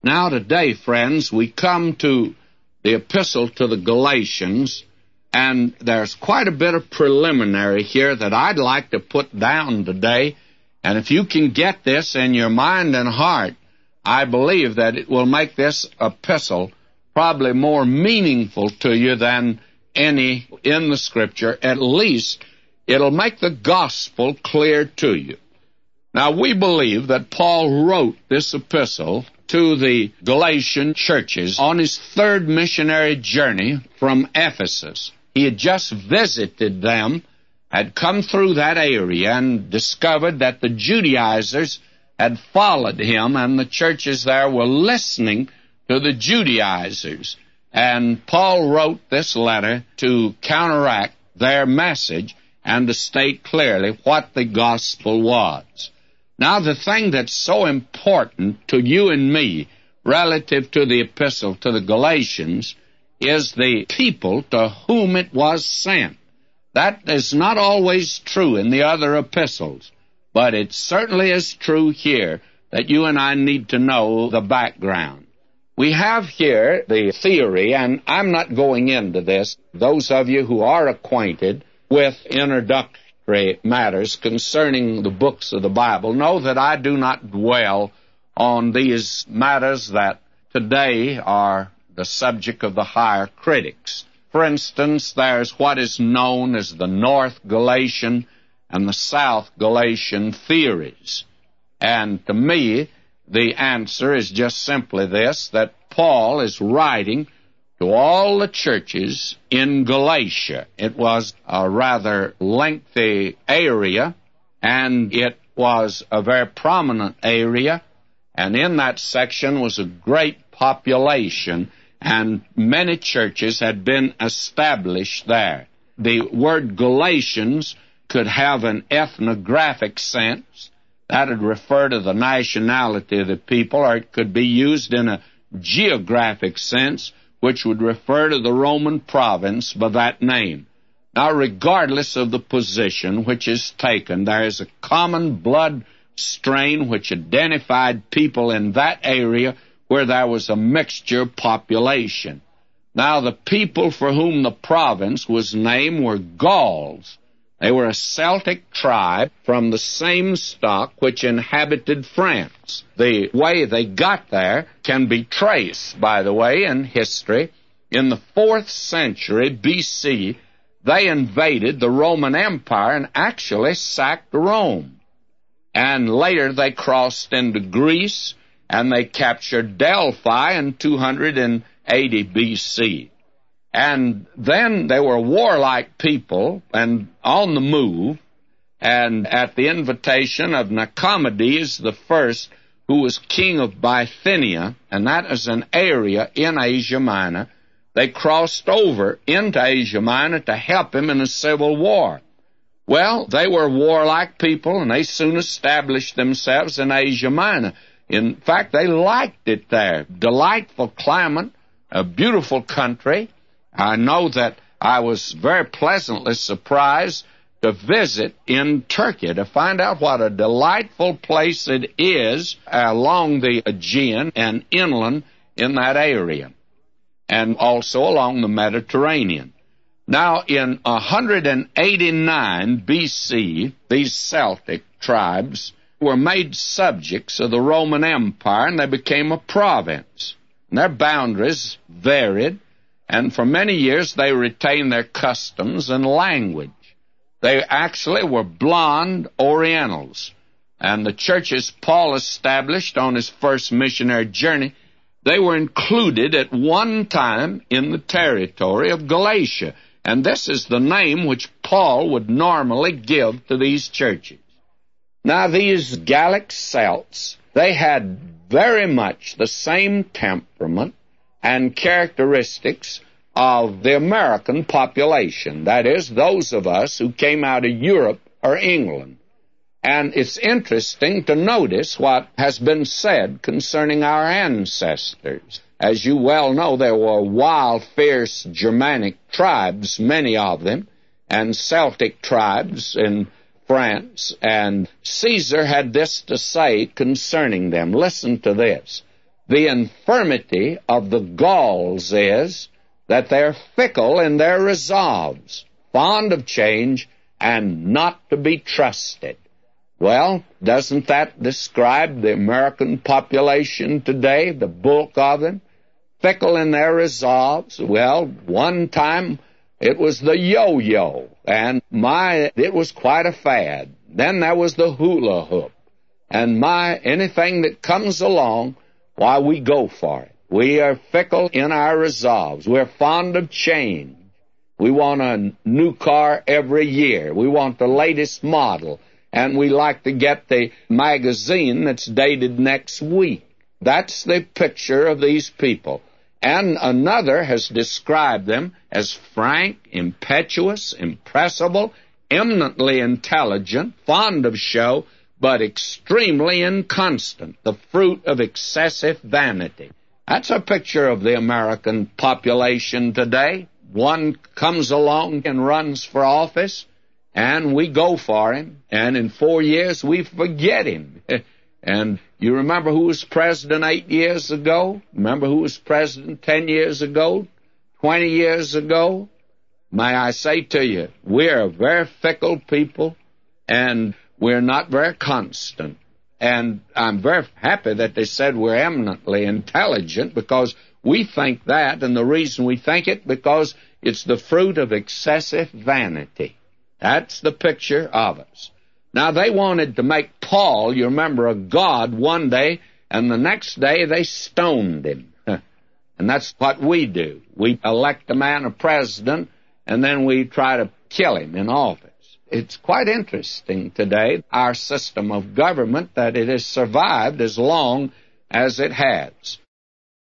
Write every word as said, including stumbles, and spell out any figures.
Now today, friends, we come to the epistle to the Galatians, and there's quite a bit of preliminary here that I'd like to put down today. And if you can get this in your mind and heart, I believe that it will make this epistle probably more meaningful to you than any in the Scripture. At least it'll make the gospel clear to you. Now, we believe that Paul wrote this epistle to the Galatian churches on his third missionary journey from Ephesus. He had just visited them, had come through that area, and discovered that the Judaizers had followed him, and the churches there were listening to the Judaizers. And Paul wrote this letter to counteract their message and to state clearly what the gospel was. Now, the thing that's so important to you and me relative to the epistle to the Galatians is the people to whom it was sent. That is not always true in the other epistles, but it certainly is true here that you and I need to know the background. We have here the theory, and I'm not going into this. Those of you who are acquainted with introductory matters concerning the books of the Bible know that I do not dwell on these matters that today are the subject of the higher critics. For instance, there's what is known as the North Galatian and the South Galatian theories. And to me, the answer is just simply this, that Paul is writing to all the churches in Galatia. It was a rather lengthy area, and it was a very prominent area, and in that section was a great population, and many churches had been established there. The word Galatians could have an ethnographic sense. That would refer to the nationality of the people, or it could be used in a geographic sense, which would refer to the Roman province by that name. Now, regardless of the position which is taken, there is a common blood strain which identified people in that area where there was a mixture population. Now, the people for whom the province was named were Gauls. They were a Celtic tribe from the same stock which inhabited France. The way they got there can be traced, by the way, in history. In the fourth century B C, they invaded the Roman Empire and actually sacked Rome. And later they crossed into Greece, and they captured Delphi in two hundred eighty B C. And then they were warlike people and on the move, and at the invitation of Nicomedes the First, who was king of Bithynia, and that is an area in Asia Minor, they crossed over into Asia Minor to help him in a civil war. Well, they were warlike people, and they soon established themselves in Asia Minor. In fact, they liked it there. Delightful climate, a beautiful country. I know that I was very pleasantly surprised to visit in Turkey to find out what a delightful place it is along the Aegean and inland in that area, and also along the Mediterranean. Now, in one eighty-nine B C, these Celtic tribes were made subjects of the Roman Empire, and they became a province. And their boundaries varied, and for many years they retained their customs and language. They actually were blonde Orientals. And the churches Paul established on his first missionary journey, they were included at one time in the territory of Galatia. And this is the name which Paul would normally give to these churches. Now, these Gallic Celts, they had very much the same temperament and characteristics of the American population. That is, those of us who came out of Europe or England. And it's interesting to notice what has been said concerning our ancestors. As you well know, there were wild, fierce Germanic tribes, many of them, and Celtic tribes in France. And Caesar had this to say concerning them. Listen to this. The infirmity of the Gauls is that they're fickle in their resolves, fond of change, and not to be trusted. Well, doesn't that describe the American population today, the bulk of them? Fickle in their resolves. Well, one time it was the yo-yo, and my, it was quite a fad. Then there was the hula hoop, and my, anything that comes along, why, we go for it. We are fickle in our resolves. We're fond of change. We want a new car every year. We want the latest model, and we like to get the magazine that's dated next week. That's the picture of these people. And another has described them as frank, impetuous, impressible, eminently intelligent, fond of show, but extremely inconstant, the fruit of excessive vanity. That's a picture of the American population today. One comes along and runs for office, and we go for him, and in four years we forget him. And you remember who was president eight years ago? Remember who was president ten years ago? twenty years ago? May I say to you, we're a very fickle people, and we're not very constant. And I'm very happy that they said we're eminently intelligent, because we think that, and the reason we think it, because it's the fruit of excessive vanity. That's the picture of us. Now, they wanted to make Paul, you remember, a god one day, and the next day they stoned him. And that's what we do. We elect a man a president, and then we try to kill him in office. It's quite interesting today, our system of government, that it has survived as long as it has.